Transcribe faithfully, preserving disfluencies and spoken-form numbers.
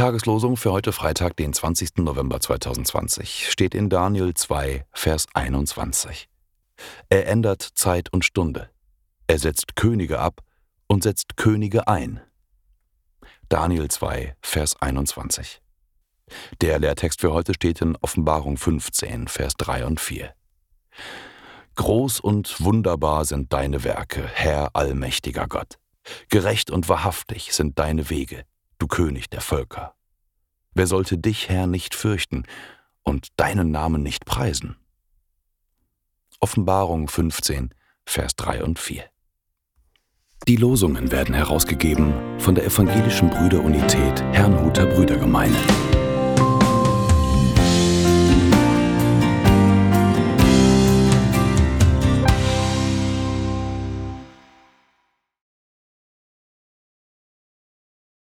Tageslosung für heute Freitag, den zwanzigsten November zweitausendzwanzig, steht in Daniel zwei, Vers einundzwanzig. Er ändert Zeit und Stunde. Er setzt Könige ab und setzt Könige ein. Daniel zwei, Vers einundzwanzig. Der Lehrtext für heute steht in Offenbarung fünfzehn, Vers drei und vier. Groß und wunderbar sind deine Werke, Herr allmächtiger Gott. Gerecht und wahrhaftig sind deine Wege, du König der Völker. Wer sollte dich, Herr, nicht fürchten und deinen Namen nicht preisen? Offenbarung fünfzehn, Vers drei und vier. Die Losungen werden herausgegeben von der Evangelischen Brüderunität Herrnhuter Brüdergemeine.